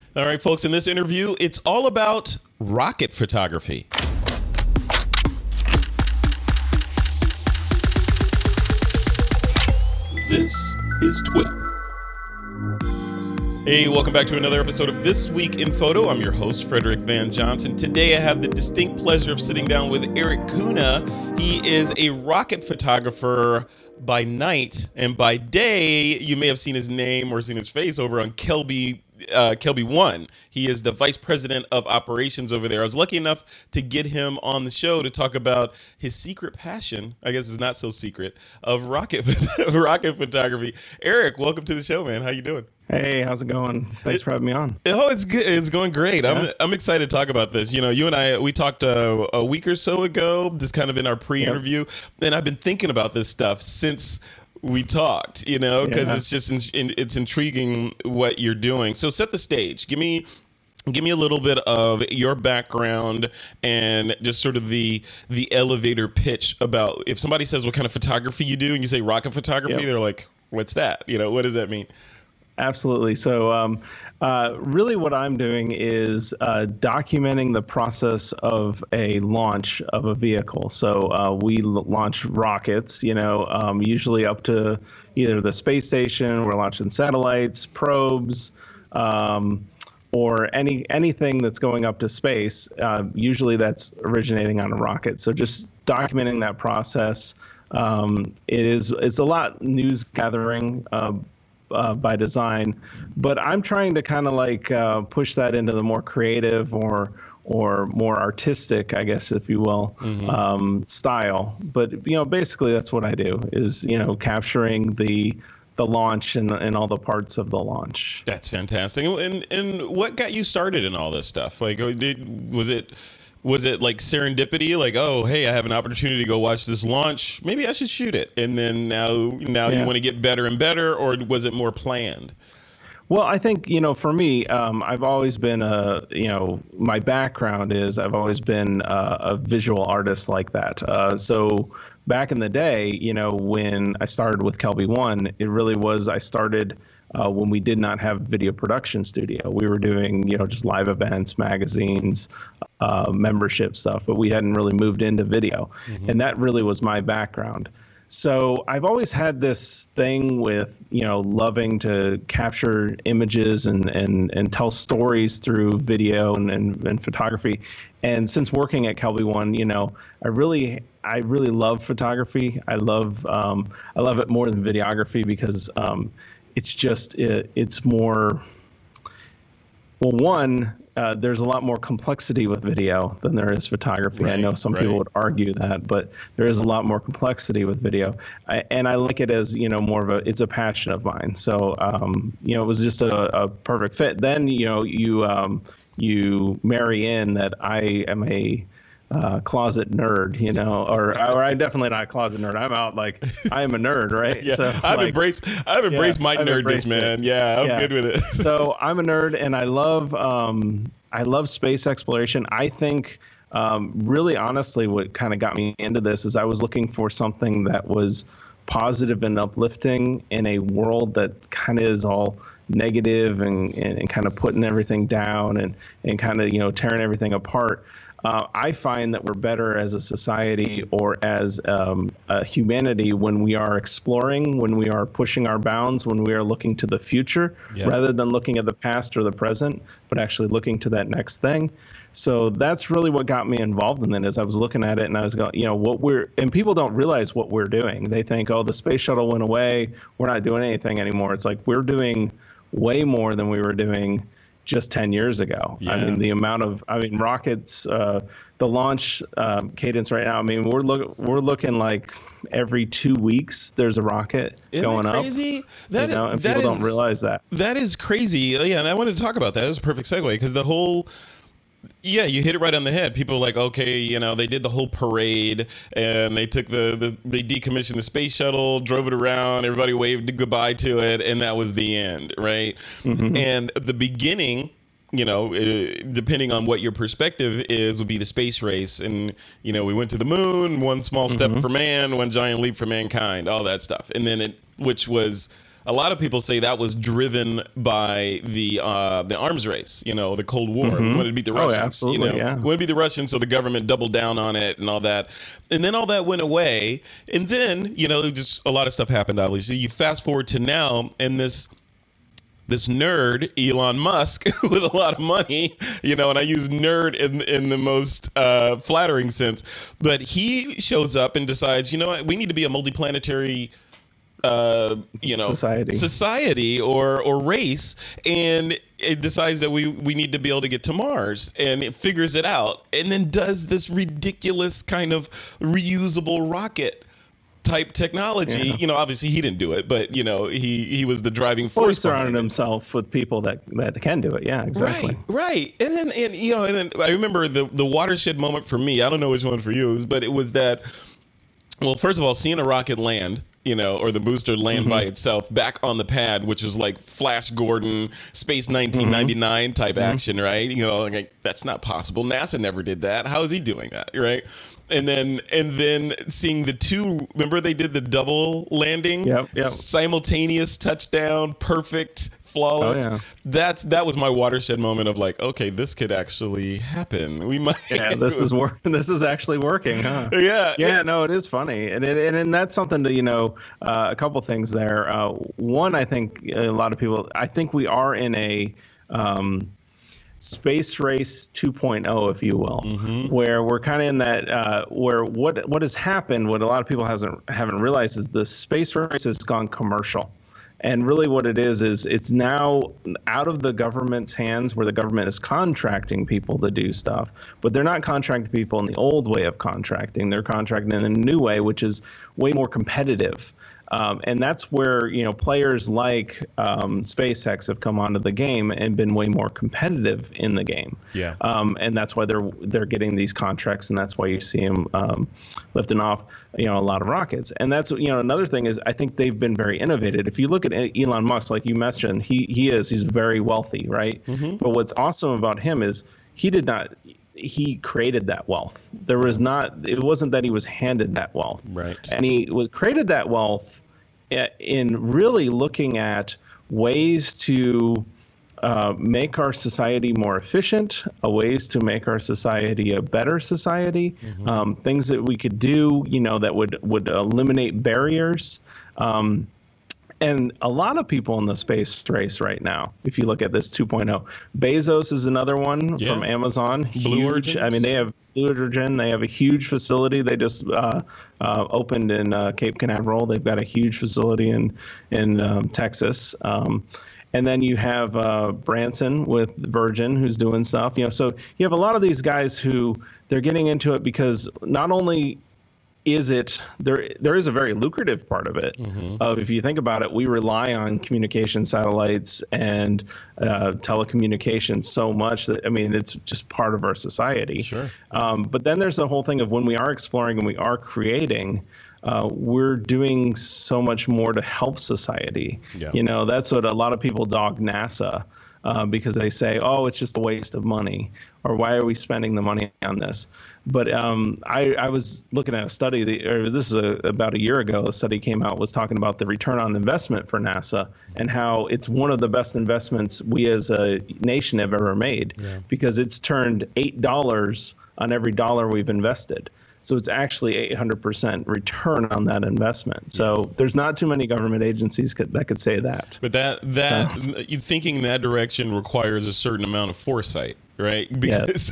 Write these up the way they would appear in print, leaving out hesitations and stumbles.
All right, folks, in this interview, it's all about rocket photography. This is TWIP. Hey, welcome back to another episode of This Week in Photo. I'm your host, Frederick Van Johnson. Today, I have the distinct pleasure of sitting down with Eric Kuna. He is a rocket photographer by night, and by day, you may have seen his name or seen his face over on Kelby One. He is the vice president of operations over there. I was lucky enough to get him on the show to talk about his secret passion, I guess it's not so secret, of rocket photography. Eric, welcome to the show, man. How you doing? Hey, how's it going? Thanks for having me on. Oh, it's good. It's going great. Yeah. I'm excited to talk about this. You know, you and I, we talked a week or so ago, just kind of in our pre-interview, and I've been thinking about this stuff since we talked, you know, because it's just it's intriguing what you're doing. So set the stage. Give me a little bit of your background and just sort of the elevator pitch about if somebody says what kind of photography you do and you say rocket photography, they're like, what's that? You know, what does that mean? Absolutely. So really what I'm doing is documenting the process of a launch of a vehicle. So we launch rockets, you know, usually up to either the space station, we're launching satellites, probes, or anything that's going up to space. Usually that's originating on a rocket. So just documenting that process. It's a lot news gathering by design, but I'm trying to kind of like push that into the more creative or more artistic, I guess, if you will, style. But you know, basically that's what I do is, you know, capturing the launch and all the parts of the launch. That's fantastic. And what got you started in all this stuff? Like, was it like serendipity? Like, oh, hey, I have an opportunity to go watch this launch. Maybe I should shoot it. And then now you want to get better and better, or was it more planned? Well, I think, you know, for me, I've always been my background is I've always been a visual artist like that. So back in the day, you know, when I started with Kelby One, it really was, I started when we did not have video production studio. We were doing, you know, just live events, magazines, membership stuff, but we hadn't really moved into video. And that really was my background. So I've always had this thing with, you know, loving to capture images and tell stories through video and photography. And since working at Kelby One, you know, I really love photography. I love it more than videography because it's more, well, one, there's a lot more complexity with video than there is photography. Right, I know some people would argue that, but there is a lot more complexity with video. And I like it as, you know, it's a passion of mine. So, you know, it was just a perfect fit. Then, you know, you marry in that I am a closet nerd, you know, or I'm definitely not a closet nerd. I'm out like I am a nerd, right? Yeah, so, I've embraced my nerdness, man. Yeah, I'm good with it. So I'm a nerd, and I love space exploration. I think, really honestly, what kind of got me into this is I was looking for something that was positive and uplifting in a world that kind of is all negative and kind of putting everything down and kind of, you know, tearing everything apart. I find that we're better as a society or as a humanity when we are exploring, when we are pushing our bounds, when we are looking to the future, rather than looking at the past or the present, but actually looking to that next thing. So that's really what got me involved in it. As I was looking at it and I was going, you know, and people don't realize what we're doing. They think, oh, the space shuttle went away, we're not doing anything anymore. It's like we're doing way more than we were doing just 10 years ago. Yeah. I mean, rockets, the launch cadence right now, I mean, we're looking like every 2 weeks there's a rocket going up. Crazy? And people don't realize that. That is crazy. Yeah, and I wanted to talk about that. That was a perfect segue because the whole... Yeah, you hit it right on the head. People are like, okay, you know, they did the whole parade and they took they decommissioned the space shuttle, drove it around, everybody waved goodbye to it, and that was the end, right? And the beginning, you know, depending on what your perspective is, would be the space race. And, you know, we went to the moon, one small step for man, one giant leap for mankind, all that stuff. And then which was a lot of people say that was driven by the arms race, the Cold War. We wanted to beat the Russians. Oh, absolutely, yeah. We wanted to beat the Russians, so the government doubled down on it and all that. And then all that went away. And then, just a lot of stuff happened, obviously. You fast forward to now, and this nerd, Elon Musk, with a lot of money, and I use nerd in the most flattering sense, but he shows up and decides, we need to be a multiplanetary society or race, and it decides that we need to be able to get to Mars, and it figures it out, and then does this ridiculous kind of reusable rocket type technology. Obviously he didn't do it, but he was the driving force. Well, he surrounded himself with people that can do it. Yeah, exactly. Right. And then I remember the watershed moment for me. I don't know which one for you, but it was that. Well, first of all, seeing a rocket land, or the booster land by itself back on the pad, which is like Flash Gordon, Space 1999 type action, right? Like, that's not possible. NASA never did that. How is he doing that, right? And then seeing the two, remember they did the double landing, yep. Simultaneous touchdown, perfect, flawless. Oh, yeah. That was my watershed moment of like, okay, this could actually happen. We might. Yeah, this is actually working, huh? Yeah. No, it is funny, and that's something to a couple things there. One, I think a lot of people. I think we are in a space race 2.0, if you will, where we're kind of in that where what has happened, what a lot of people haven't realized is the space race has gone commercial. And really what it is it's now out of the government's hands, where the government is contracting people to do stuff, but they're not contracting people in the old way of contracting. They're contracting in a new way, which is way more competitive. And that's where, players like SpaceX have come onto the game and been way more competitive in the game. Yeah. And that's why they're getting these contracts, and that's why you see them lifting off, a lot of rockets. And that's, another thing is I think they've been very innovative. If you look at Elon Musk, like you mentioned, he's very wealthy, right? But what's awesome about him is he created that wealth. It wasn't that he was handed that wealth. Right. And he created that wealth in really looking at ways to make our society more efficient, ways to make our society a better society, things that we could do, that would eliminate barriers. And a lot of people in the space race right now, if you look at this 2.0, Bezos is another one from Amazon. Blue Huge. Origin. I mean, they have Blue Origin. They have a huge facility. They just opened in Cape Canaveral. They've got a huge facility in Texas. And then you have Branson with Virgin, who's doing stuff. So you have a lot of these guys who they're getting into it because not only is it there is a very lucrative part of it. If you think about it, we rely on communication satellites and telecommunications so much that, it's just part of our society. Sure. But then there's the whole thing of when we are exploring and we are creating, we're doing so much more to help society. Yeah. That's what a lot of people dog NASA because they say, oh, it's just a waste of money, or why are we spending the money on this? But I was looking at a study, this was about a year ago, a study came out, was talking about the return on investment for NASA and how it's one of the best investments we as a nation have ever made, because it's turned $8 on every dollar we've invested. So it's actually 800% return on that investment. So there's not too many government agencies that could say that. But thinking in that direction requires a certain amount of foresight, right? Because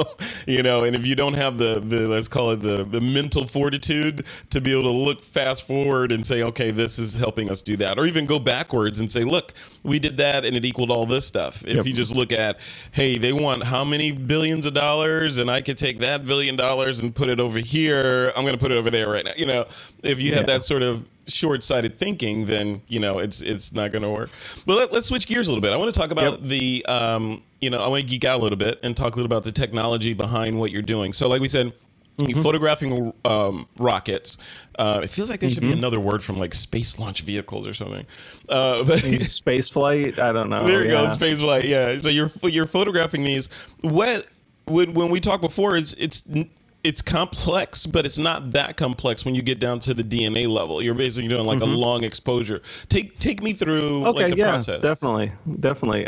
and if you don't have the let's call it the mental fortitude to be able to look fast forward and say, okay, this is helping us do that, or even go backwards and say, look, we did that and it equaled all this stuff. If you just look at, hey, they want how many billions of dollars, and I could take that $1 billion and put it over here. I'm going to put it over there right now. If you have that sort of short-sighted thinking, then it's not going to work. But let's switch gears a little bit. I want to talk about the I want to geek out a little bit and talk a little about the technology behind what you're doing. So like we said, you're photographing rockets. It feels like there should be another word from like space launch vehicles or something. But space flight, I don't know. There you go, space flight. Yeah. So you're photographing these. When we talked before, it's it's complex, but it's not that complex when you get down to the DMA level. You're basically doing like a long exposure. Take me through like the process. Definitely.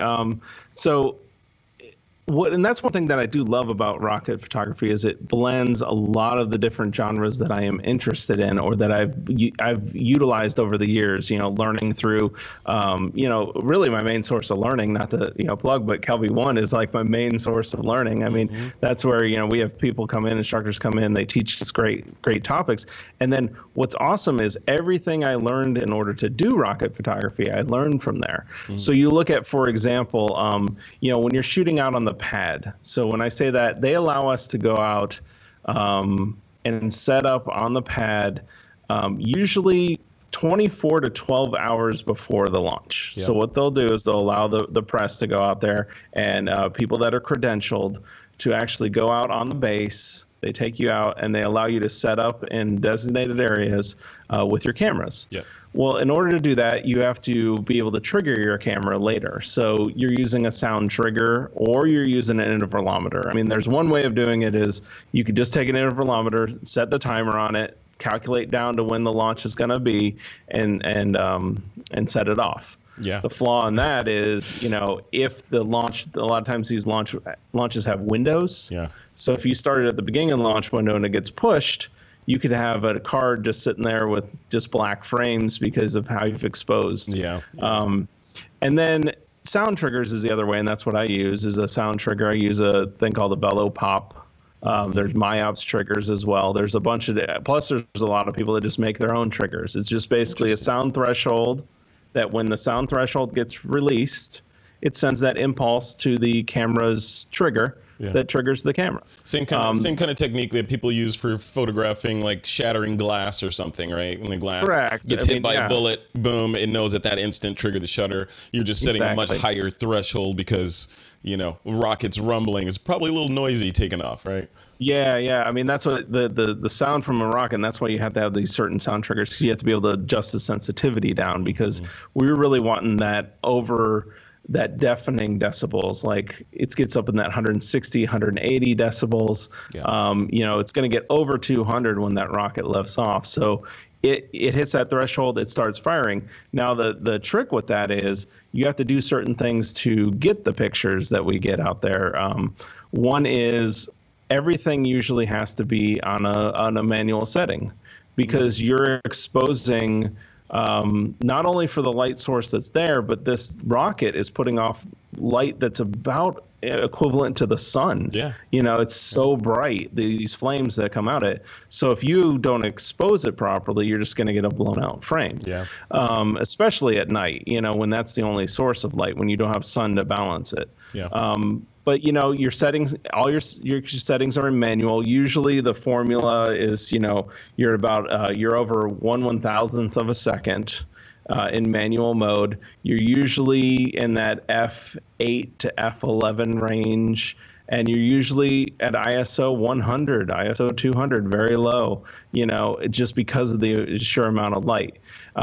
And that's one thing that I do love about rocket photography is it blends a lot of the different genres that I am interested in or that I've utilized over the years, learning through, really my main source of learning, not to, plug, but Kelby One is like my main source of learning. I mean, that's where, we have people come in, instructors come in, they teach us great topics. And then what's awesome is everything I learned in order to do rocket photography, I learned from there. So you look at, for example, when you're shooting out on the pad. So when I say that, they allow us to go out and set up on the pad usually 24 to 12 hours before the launch. Yep. So what they'll do is they'll allow the press to go out there and people that are credentialed to actually go out on the base. They take you out and they allow you to set up in designated areas with your cameras. Yep. Well, in order to do that, you have to be able to trigger your camera later. So you're using a sound trigger or you're using an intervalometer. I mean, there's one way of doing it is you could just take an intervalometer, set the timer on it, calculate down to when the launch is going to be, and set it off. Yeah. The flaw in that is, if the launch, a lot of times these launches have windows. Yeah. So if you started at the beginning of the launch window and it gets pushed, you could have a card just sitting there with just black frames because of how you've exposed. Yeah. And then sound triggers is the other way, and that's what I use is a sound trigger. I use a thing called a bellow pop. There's MyOps triggers as well. There's a bunch of plus there's a lot of people that just make their own triggers. It's just basically a sound threshold that when the sound threshold gets released, it sends that impulse to the camera's trigger. Yeah. That triggers the camera. Same kind of technique that people use for photographing, like shattering glass or something, right? When the glass gets hit by a bullet, boom, it knows at that instant trigger the shutter. You're just setting a much higher threshold because, rockets rumbling is probably a little noisy taking off, right? Yeah. I mean, that's what the sound from a rocket, and that's why you have to have these certain sound triggers. You have to be able to adjust the sensitivity down because we were really wanting that deafening decibels, like it gets up in that 160, 180 decibels. Yeah. It's going to get over 200 when that rocket lifts off. So it hits that threshold, it starts firing. Now the trick with that is you have to do certain things to get the pictures that we get out there. One is everything usually has to be on a manual setting because you're exposing not only for the light source that's there, but this rocket is putting off light that's about equivalent to the sun. Yeah. It's so bright, these flames that come out of it. So if you don't expose it properly, you're just going to get a blown out frame. Yeah. Especially at night, when that's the only source of light, when you don't have sun to balance it. Yeah. But your settings, all your settings are in manual. Usually the formula is, you're about you're over 1/1000th of a second in manual mode. You're usually in that f8 to f11 range, and you're usually at ISO 100, ISO 200, very low. Just because of the sheer amount of light.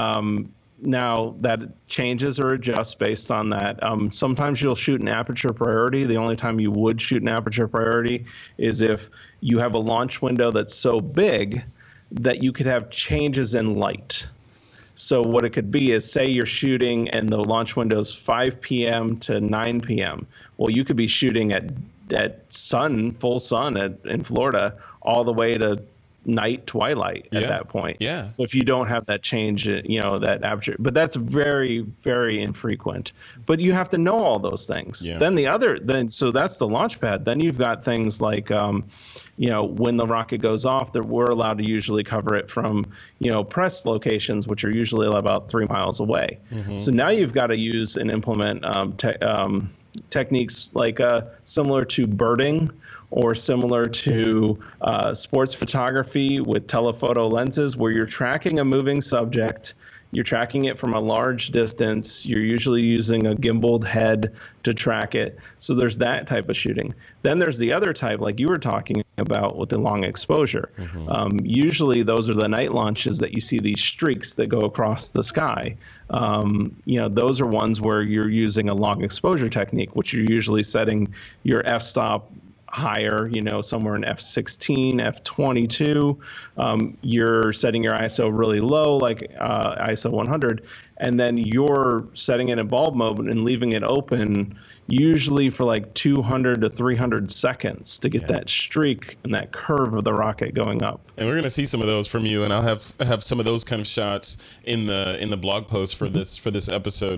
Now that changes or adjusts based on that. Sometimes you'll shoot an aperture priority. The only time you would shoot an aperture priority is if you have a launch window that's so big that you could have changes in light. So what it could be is, say you're shooting and the launch window is 5 p.m. to 9 p.m. Well, you could be shooting at full sun in Florida all the way to night twilight at that point. Yeah. So if you don't have that change, that aperture, but that's very, very infrequent. But you have to know all those things. Yeah. So that's the launch pad. Then you've got things like, when the rocket goes off, that we're allowed to usually cover it from, press locations, which are usually about 3 miles away. Mm-hmm. So now you've got to use and implement techniques like similar to birding, or similar to sports photography with telephoto lenses, where you're tracking a moving subject, you're tracking it from a large distance, you're usually using a gimbaled head to track it. So there's that type of shooting. Then there's the other type, like you were talking about with the long exposure. Mm-hmm. Usually those are the night launches that you see these streaks that go across the sky. Those are ones where you're using a long exposure technique, which you're usually setting your f-stop higher, somewhere in F16, F22. You're setting your ISO really low, like ISO 100, and then you're setting it in bulb mode and leaving it open usually for like 200 to 300 seconds to get that streak and that curve of the rocket going up. And we're going to see some of those from you, and I'll have some of those kind of shots in the blog post for this episode.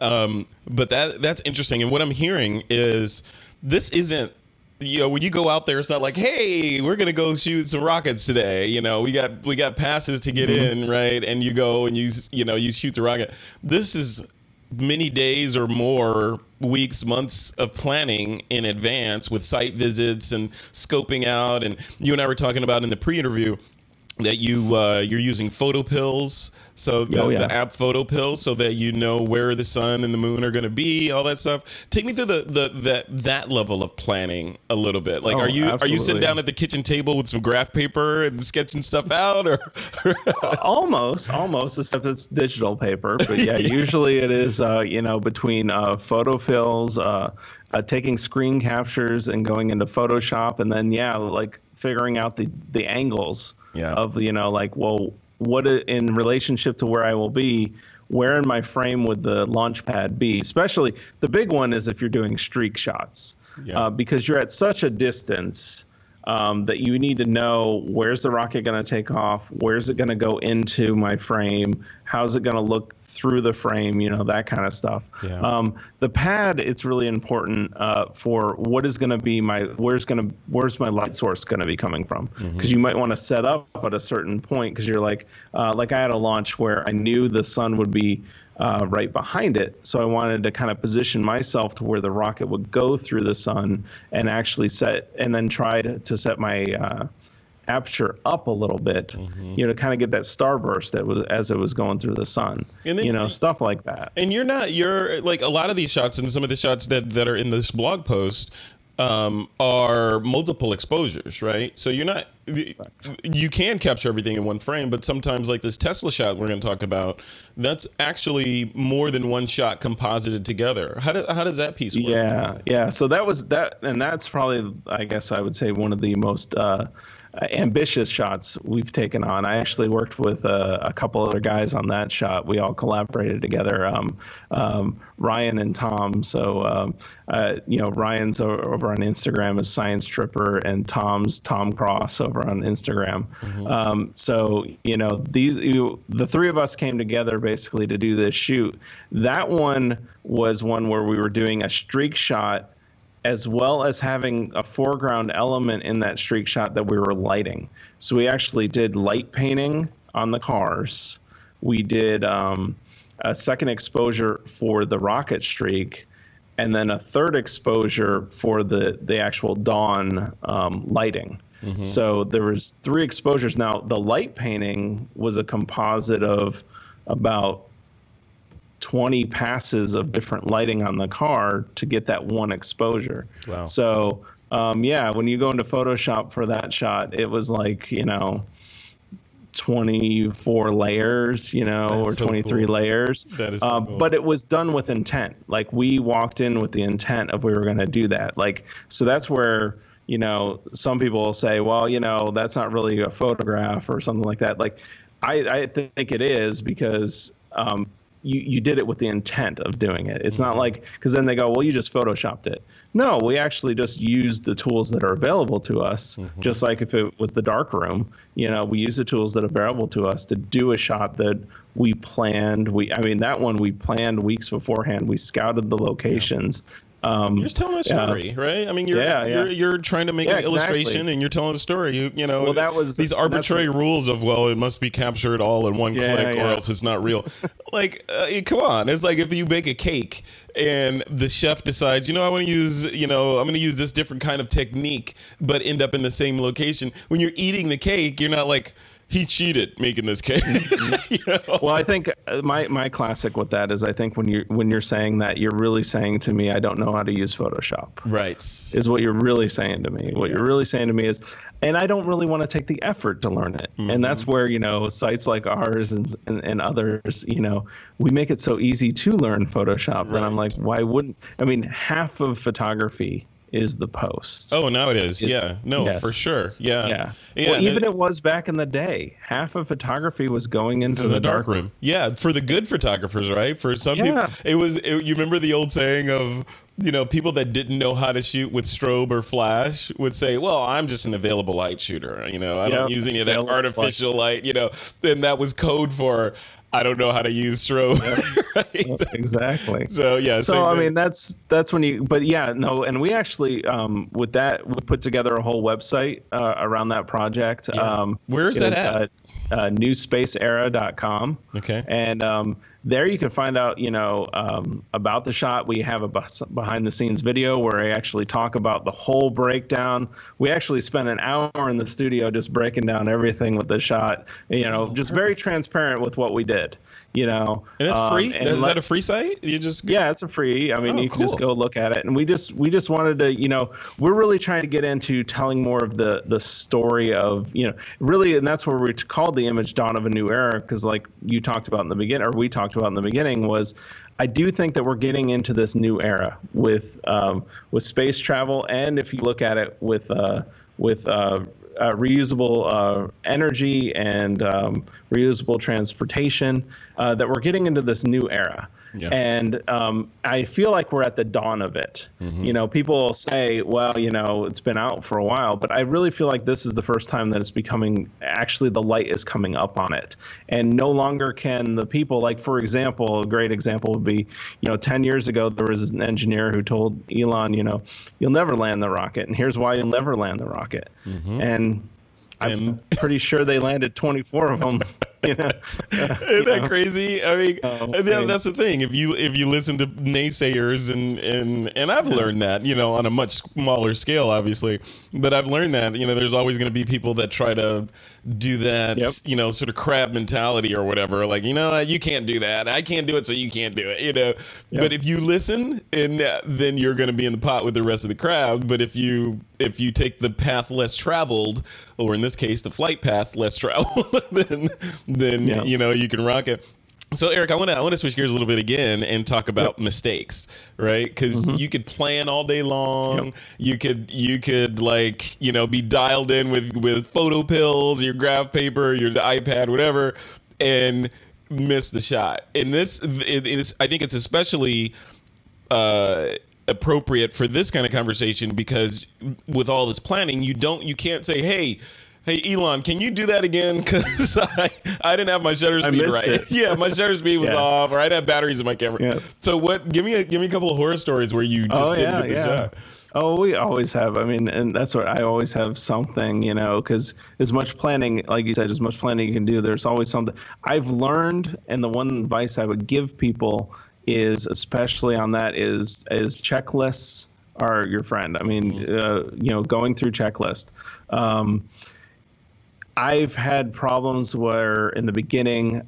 But that's interesting. And what I'm hearing is this isn't, when you go out there, it's not like, hey, we're gonna go shoot some rockets today. We got passes to get in, right? And you go and you shoot the rocket. This is many days or more, weeks, months of planning in advance with site visits and scoping out. And you and I were talking about in the pre-interview that you're using photo pills, so the app photo pills, so that you know where the sun and the moon are going to be, all that stuff. Take me through that level of planning a little bit. Like, are you sitting down at the kitchen table with some graph paper and sketching stuff out, or almost, except it's digital paper. But yeah, usually it is between photo fills, taking screen captures and going into Photoshop, and then like figuring out the angles. Of what in relationship to where I will be, where in my frame would the launch pad be? Especially the big one is if you're doing streak shots, because you're at such a distance that you need to know where's the rocket going to take off, where's it going to go into my frame, how's it going to look through the frame, that kind of stuff. The pad, it's really important for what is going to be where's my light source going to be coming from, because you might want to set up at a certain point, because you're like I had a launch where I knew the sun would be right behind it, so I wanted to kind of position myself to where the rocket would go through the sun and actually try to set my aperture up a little bit, to kind of get that starburst as it was going through the sun, and then, stuff like that. And you're like, a lot of these shots and some of the shots that are in this blog post are multiple exposures, right? So you can capture everything in one frame, but sometimes, like this Tesla shot we're going to talk about, that's actually more than one shot composited together. How does that piece work? Yeah. So that was that, and that's probably, I guess I would say, one of the most ambitious shots we've taken on. I actually worked with a couple other guys on that shot. We all collaborated together, Ryan and Tom. So, Ryan's over on Instagram as Science Tripper, and Tom's Tom Cross over on Instagram. So, the three of us came together basically to do this shoot. That one was one where we were doing a streak shot, as well as having a foreground element in that streak shot that we were lighting. So we actually did light painting on the cars. We did a second exposure for the rocket streak, and then a third exposure for the actual dawn lighting. So there was 3 exposures. Now, the light painting was a composite of about 20 passes of different lighting on the car to get that one exposure. Wow. So, when you go into Photoshop for that shot, it was like, 24 layers, or 23 layers. That is so cool. But it was done with intent. Like, we walked in with the intent of we were going to do that. Like, so that's where, some people will say, well, that's not really a photograph or something like that. Like, I think it is, because you did it with the intent of doing it. It's not like, because then they go, well, you just Photoshopped it. No, we actually just used the tools that are available to us, just like if it was the dark room. We use the tools that are available to us to do a shot that we planned. That one we planned weeks beforehand. We scouted the locations. You're just telling a story, right? I mean, you're trying to make an illustration, and you're telling a story. Well, that was these arbitrary rules of, well, it must be captured all in one click, or else it's not real. Like, come on! It's like if you bake a cake and the chef decides, I want to use, I'm going to use this different kind of technique, but end up in the same location. When you're eating the cake, you're not like, he cheated making this cake. Well, I think my classic with that is, I think when you're saying that, you're really saying to me, I don't know how to use Photoshop. Right. Is what you're really saying to me. What you're really saying to me is, and I don't really want to take the effort to learn it. And that's where, sites like ours and others, we make it so easy to learn Photoshop. Right. And I'm like, why wouldn't? Half of photography is the post. Oh, now it is. Yeah. No, yes. for sure. Yeah. Yeah. Yeah, Well, even it was back in the day. Half of photography was going into the dark room. Yeah, for the good photographers, right? For some people, you remember the old saying of, people that didn't know how to shoot with strobe or flash would say, well, I'm just an available light shooter. I don't use any of that artificial light, Then that was code for, I don't know how to use strobe. Right? Exactly. So, yeah. So, I mean, that's when and we actually, with that, we put together a whole website around that project. Yeah. Where is that at? newspaceera.com. Okay. And there you can find out, about the shot. We have a behind the scenes video where I actually talk about the whole breakdown. We actually spent an hour in the studio just breaking down everything with the shot, just very transparent with what we did. And it's free. Is that a free site? Yeah, it's a free. I mean, you can just go look at it. And we just wanted to, we're really trying to get into telling more of the story of, really, and that's where we called the image Dawn of a New Era, because like you talked about in the beginning, or we talked about in the beginning, was I do think that we're getting into this new era with space travel, and if you look at it with reusable energy and reusable transportation, that we're getting into this new era. Yeah. And I feel like we're at the dawn of it. Mm-hmm. People say, well, it's been out for a while, but I really feel like this is the first time that it's becoming, actually the light is coming up on it. And no longer can the people, like, for example, a great example would be, 10 years ago, there was an engineer who told Elon, you'll never land the rocket. And here's why you'll never land the rocket. Mm-hmm. And I'm pretty sure they landed 24 of them. Isn't that crazy? I mean, that's the thing. If you listen to naysayers and I've learned that, on a much smaller scale, obviously, but I've learned that, there's always going to be people that try to do that, sort of crab mentality or whatever. Like, you can't do that. I can't do it, so you can't do it, Yep. But if you listen, and then you're going to be in the pot with the rest of the crowd. But if you take the path less traveled, or in this case, the flight path less traveled, then you can rock it. So, Eric, I want to switch gears a little bit again and talk about mistakes, right? Because you could plan all day long. Yep. You could like, be dialed in with photo pills, your graph paper, your iPad, whatever, and miss the shot. And I think it's especially appropriate for this kind of conversation, because with all this planning, you can't say, hey, Elon, can you do that again? Because I didn't have my shutter speed right. Yeah, my shutter speed was off, or I didn't have batteries in my camera. Yeah. So give me a couple of horror stories where you just didn't get the shot. Oh, we always have. I mean, and that's what I always have something, because as much planning, like you said, as much planning you can do, there's always something. I've learned, and the one advice I would give people is, especially on that, is checklists are your friend. I mean, going through checklist. I've had problems where in the beginning,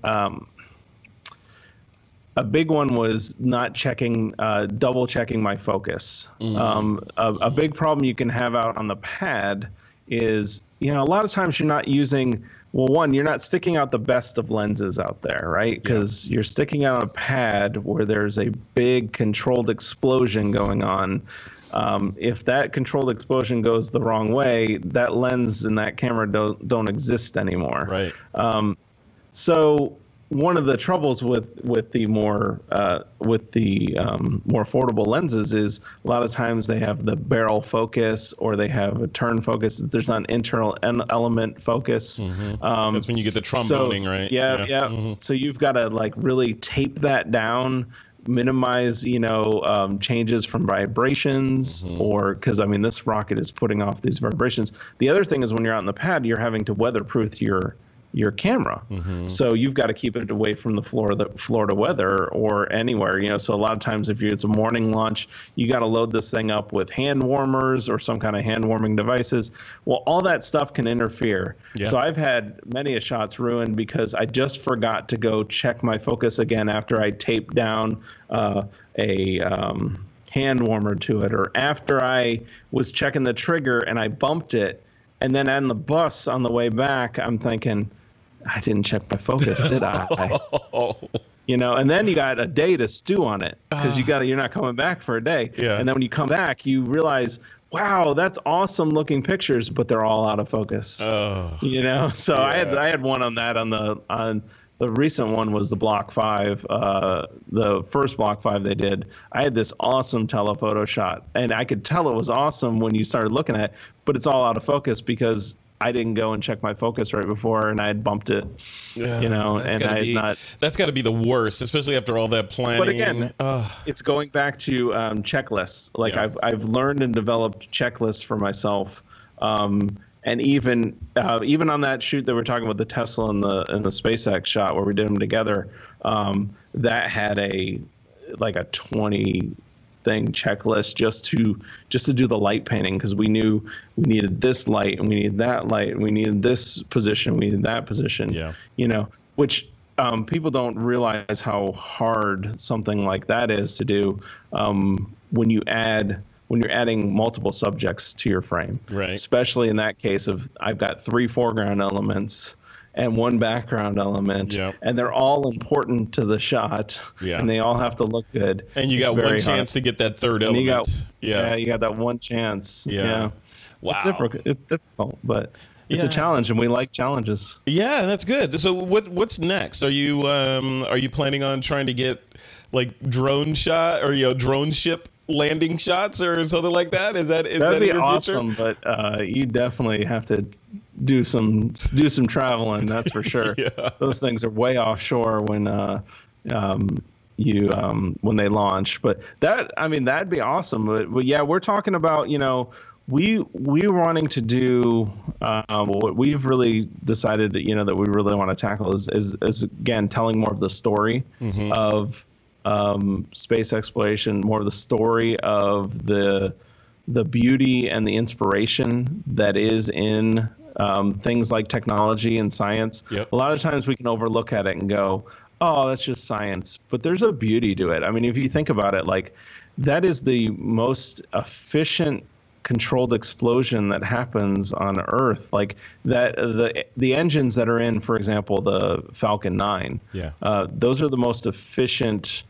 a big one was not double checking my focus. Mm-hmm. A big problem you can have out on the pad is, a lot of times you're not using, you're not sticking out the best of lenses out there, right? Because you're sticking out a pad where there's a big controlled explosion going on. If that controlled explosion goes the wrong way, that lens and that camera don't exist anymore. Right. So one of the troubles with the more affordable lenses is a lot of times they have the barrel focus, or they have a turn focus. There's not an internal element focus. Mm-hmm. That's when you get the tromboning, right? Yeah. Mm-hmm. So you've got to like really tape that down, minimize changes from vibrations, or because this rocket is putting off these vibrations. The other thing is when you're out on the pad, you're having to weatherproof your camera. Mm-hmm. So you've got to keep it away from the Florida weather or anywhere, so a lot of times if it's a morning launch, you got to load this thing up with hand warmers or some kind of hand warming devices. Well, all that stuff can interfere. Yeah. So I've had many shots ruined because I just forgot to go check my focus again after I taped down a hand warmer to it, or after I was checking the trigger and I bumped it. And then on the bus on the way back, I'm thinking, I didn't check my focus, did I? And then you got a day to stew on it because you're not coming back for a day. Yeah. And then when you come back, you realize, wow, that's awesome looking pictures, but they're all out of focus. Oh. So yeah. I had one on that on the recent one was the Block 5, the first Block 5 they did. I had this awesome telephoto shot, and I could tell it was awesome when you started looking at it, but it's all out of focus because I didn't go and check my focus right before, and I had bumped it, That's got to be the worst, especially after all that planning. But again, it's going back to checklists. Like I've learned and developed checklists for myself, and even on that shoot that we're talking about, the Tesla and the SpaceX shot where we did them together, that had a 20 thing checklist just to do the light painting, because we knew we needed this light and we needed that light and we needed this position, we needed that position. Which people don't realize how hard something like that is to do when you're adding multiple subjects to your frame, right? Especially in that case of I've got 3 foreground elements and 1 background element, and they're all important to the shot, and they all have to look good. And you got one chance to get that third element. You got that one chance. Wow. It's difficult, but it's a challenge, and we like challenges. Yeah, that's good. So what's next? Are you planning on trying to get like drone shot or drone ship landing shots or something like that? That'd be awesome, but you definitely have to do some traveling, that's for sure. Those things are way offshore when they launch, but that'd be awesome. But yeah, we're talking about we're wanting to do what we've really decided that we really want to tackle is again telling more of the story of space exploration, more of the story of the beauty and the inspiration that is in things like technology and science. A lot of times we can overlook at it and go, oh, that's just science, but there's a beauty to it. I mean, if you think about it, like that is the most efficient controlled explosion that happens on Earth. Like that, the engines that are in, for example, the Falcon 9, those are the most efficient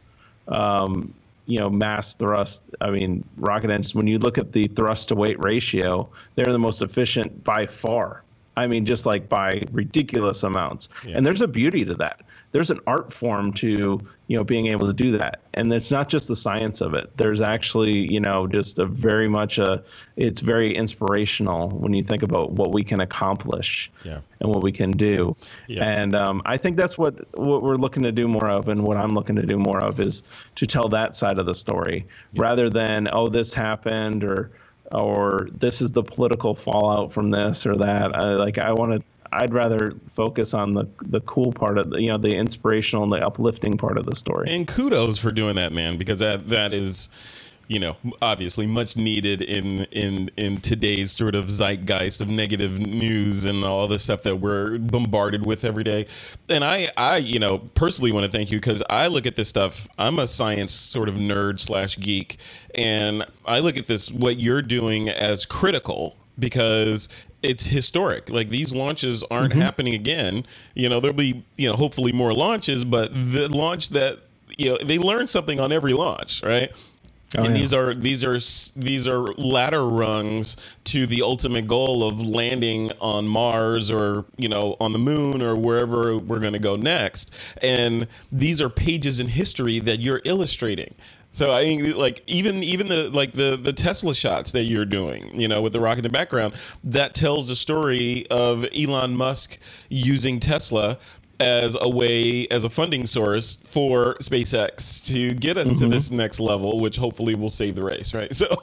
mass thrust. I mean, rocket engines, when you look at the thrust to weight ratio, they're the most efficient by far. I mean, just like by ridiculous amounts. And there's a beauty to that. There's an art form to, being able to do that. And it's not just the science of it. There's actually, just it's very inspirational when you think about what we can accomplish and what we can do. And I think that's what we're looking to do more of, and what I'm looking to do more of is to tell that side of the story rather than, oh, this happened or this is the political fallout from this or that. I'd rather focus on the cool part of the inspirational and the uplifting part of the story. And kudos for doing that, man, because that is, obviously much needed in today's sort of zeitgeist of negative news and all the stuff that we're bombarded with every day. And I personally want to thank you, because I look at this stuff. I'm a science sort of nerd / geek, and I look at what you're doing as critical, because it's historic. Like, these launches aren't happening again. There'll be, hopefully more launches, but the launch that, they learn something on every launch, right? And these are ladder rungs to the ultimate goal of landing on Mars or, on the moon or wherever we're going to go next. And these are pages in history that you're illustrating. So I think, like, even the Tesla shots that you're doing, with the rocket in the background, that tells the story of Elon Musk using Tesla as a funding source for SpaceX to get us to this next level, which hopefully will save the race, right? So,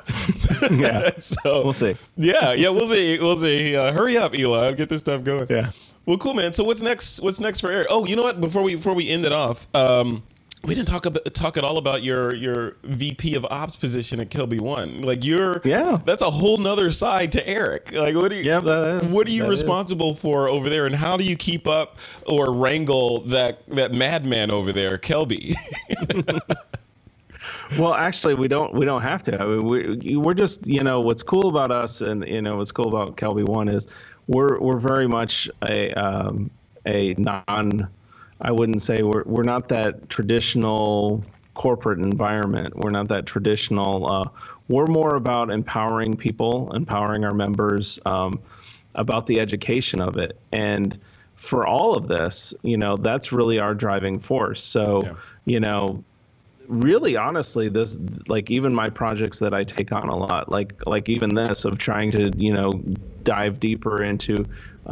so we'll see. Yeah, we'll see. Hurry up, Elon, get this stuff going. Yeah. Well, cool, man. So what's next? What's next for Eric? Oh, you know what? Before we end it off, we didn't talk at all about your VP of Ops position at Kelby One. Like, that's a whole nother side to Eric. Like, what are you responsible for over there, and how do you keep up or wrangle that madman over there, Kelby? Well, actually, we don't have to. I mean, we're just, what's cool about us, and what's cool about Kelby One is we're very much a non I wouldn't say we're not that traditional corporate environment. We're not that traditional. We're more about empowering people, empowering our members, about the education of it. And for all of this, that's really our driving force. So, really honestly, this, like, even my projects that I take on a lot, like even this of trying to, dive deeper into,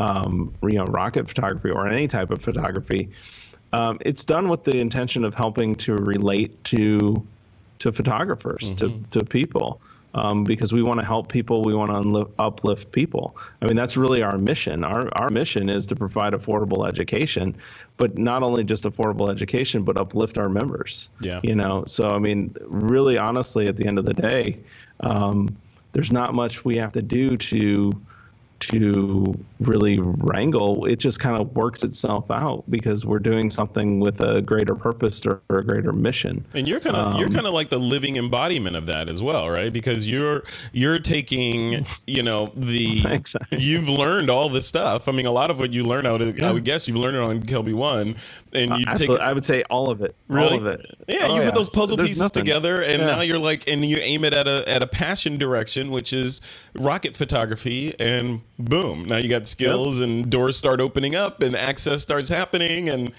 rocket photography or any type of photography, it's done with the intention of helping to relate to photographers, to people, because we want to help people. We want to uplift people. I mean, that's really our mission. Our mission is to provide affordable education, but not only just affordable education, but uplift our members. Yeah. So, I mean, really honestly, at the end of the day, there's not much we have to do to really wrangle. It just kind of works itself out because we're doing something with a greater purpose or a greater mission. And you're kind of like the living embodiment of that as well, right? Because you're taking, Exactly. You've learned all this stuff. I mean, a lot of what you learn I would guess you've learned it on Kelby One, and you absolutely. I would say all of it. Really? All of it. Yeah, you put those puzzle There's pieces nothing. together, and now you're like, and you aim it at a passion direction, which is rocket photography, and boom, now you got skills, and doors start opening up, and access starts happening, and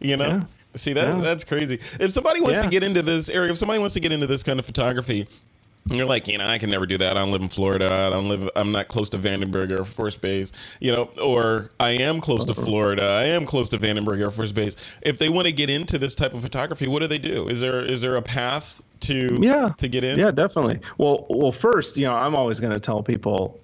see that's crazy. If somebody wants to get into this, Eric, if somebody wants to get into this kind of photography, and you're like, I can never do that. I don't live in Florida. I'm not close to Vandenberg Air Force Base, or I am close to Florida. I am close to Vandenberg Air Force Base. If they want to get into this type of photography, what do they do? Is there a path to get in? Yeah, definitely. Well, first, I'm always going to tell people,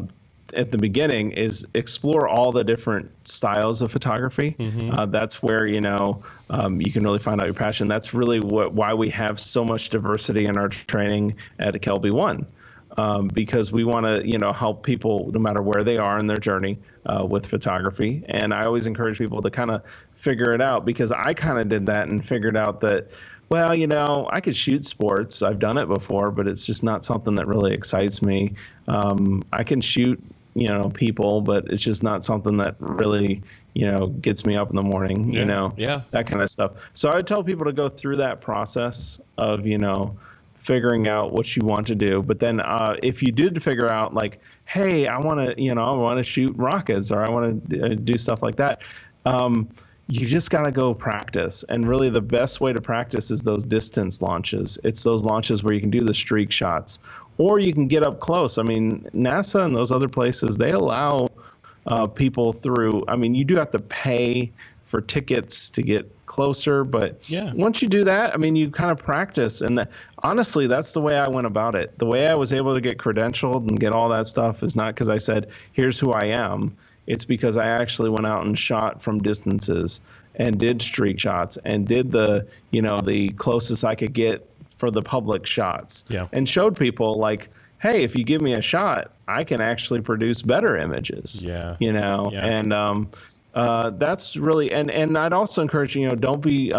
at the beginning is explore all the different styles of photography. That's where, you can really find out your passion. That's really why we have so much diversity in our training at Kelby One, because we want to, help people no matter where they are in their journey with photography. And I always encourage people to kind of figure it out, because I kind of did that and figured out that, well, I could shoot sports. I've done it before, but it's just not something that really excites me. I can shoot, people, but it's just not something that really, gets me up in the morning, that kind of stuff. So I tell people to go through that process of, figuring out what you want to do. But then if you did figure out like, hey, I want to shoot rockets, or I want to do stuff like that, you just got to go practice. And really the best way to practice is those distance launches. It's those launches where you can do the streak shots, or you can get up close. I mean, NASA and those other places, they allow people through. I mean, you do have to pay for tickets to get closer, but once you do that, I mean, you kind of practice. And honestly, that's the way I went about it. The way I was able to get credentialed and get all that stuff is not because I said, here's who I am. It's because I actually went out and shot from distances and did streak shots and did the closest I could get for the public shots, and showed people like, hey, if you give me a shot, I can actually produce better images. And that's really, and I'd also encourage, don't be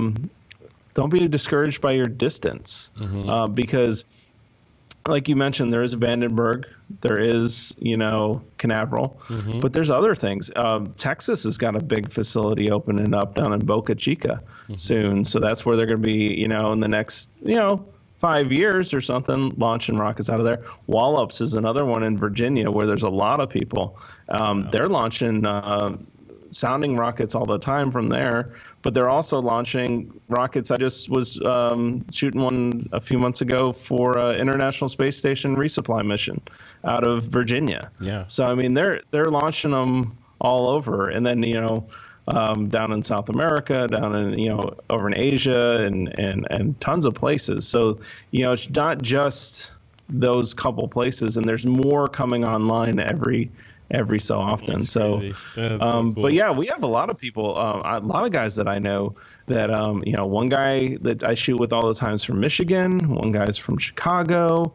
discouraged by your distance, because like you mentioned, there is Vandenberg, there is, Canaveral, but there's other things. Texas has got a big facility opening up down in Boca Chica soon. So that's where they're going to be, in the next, 5 years or something, launching rockets out of there. Wallops is another one in Virginia where there's a lot of people. They're launching sounding rockets all the time from there, but they're also launching rockets. I just was shooting one a few months ago for International Space Station resupply mission out of Virginia. So I mean, they're launching them all over, and then down in South America, down in over in Asia, and tons of places. So it's not just those couple places, and there's more coming online every so often. That's so, crazy. That's so cool. But yeah, we have a lot of people, a lot of guys that I know that, one guy that I shoot with all the time is from Michigan, one guy's from Chicago,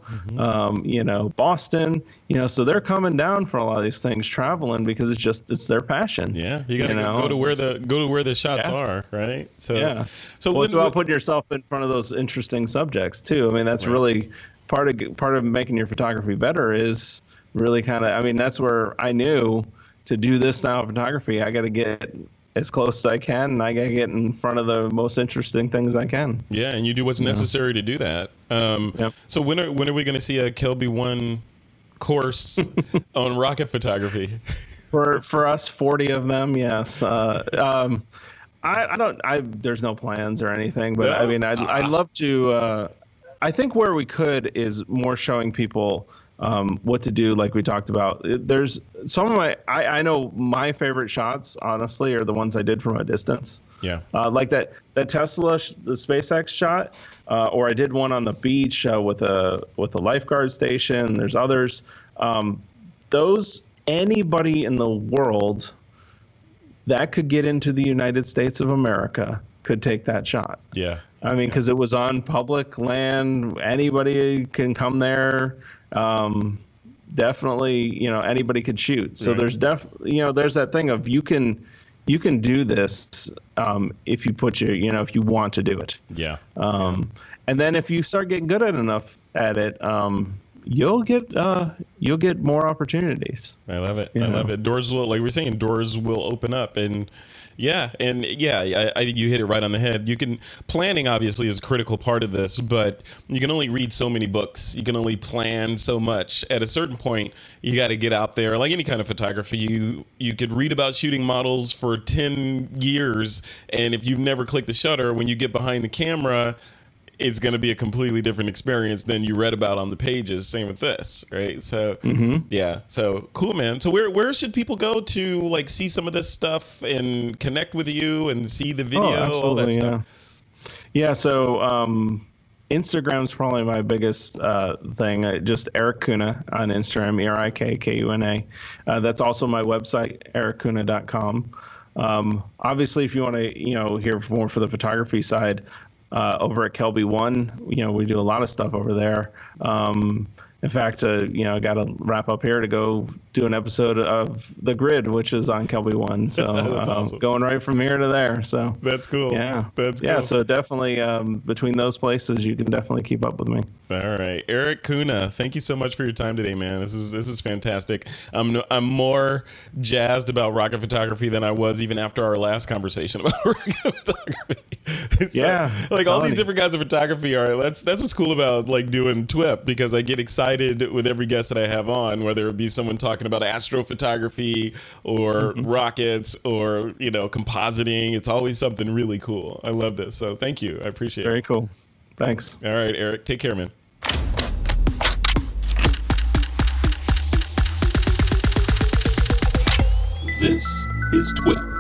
Boston, so they're coming down for a lot of these things, traveling, because it's their passion. Yeah. You got to go to where the shots are. Right. So, so it's about putting yourself in front of those interesting subjects too. I mean, that's really part of making your photography better is really kind of, I mean, that's where I knew to do this style of photography, I got to get as close as I can, and I got to get in front of the most interesting things I can. Yeah, and you do what's necessary to do that. Yep. So when are we going to see a Kelby 1 course on rocket photography? For us, 40 of them, yes. There's no plans or anything, but I mean, I'd love to. I think where we could is more showing people what to do, like we talked about. There's some of I know my favorite shots, honestly, are the ones I did from a distance. Yeah. Like that Tesla, the SpaceX shot, or I did one on the beach with a lifeguard station. There's others. Those, anybody in the world that could get into the United States of America could take that shot. Yeah. I mean, because it was on public land. Anybody can come there. Definitely, anybody could shoot. So there's there's that thing of you can do this if you put if you want to do it. Yeah. And then if you start getting good at it, you'll get more opportunities. I love it. I love it. Doors will, like we're saying, doors will open up, and I think you hit it right on the head. Planning obviously is a critical part of this, but you can only read so many books. You can only plan so much. At a certain point, you got to get out there. Like any kind of photography, you could read about shooting models for 10 years, and if you've never clicked the shutter, when you get behind the camera, it's going to be a completely different experience than you read about on the pages. Same with this, right? So, yeah. So cool, man. So where should people go to like see some of this stuff and connect with you and see the video, all that stuff? Yeah. So Instagram's probably my biggest thing. Just Eric Kuna on Instagram, ErikKuna. That's also my website, erickuna.com. Obviously, if you want to, hear more for the photography side, over at Kelby 1, we do a lot of stuff over there. In fact, I got to wrap up here to go do an episode of The Grid, which is on Kelby 1. So That's awesome. Going right from here to there. So that's cool. Yeah, that's cool. Yeah. So definitely between those places, you can definitely keep up with me. All right, Eric Kuna, thank you so much for your time today, man. This is fantastic. I'm more jazzed about rocket photography than I was even after our last conversation about rocket photography. All these different kinds of photography are. That's what's cool about like doing TWIP, because I get excited with every guest that I have on, whether it be someone talking about astrophotography or rockets or compositing. It's always something really cool. I love this. So thank you. I appreciate it. Very cool. Thanks. All right, Eric. Take care, man. This is TWIP.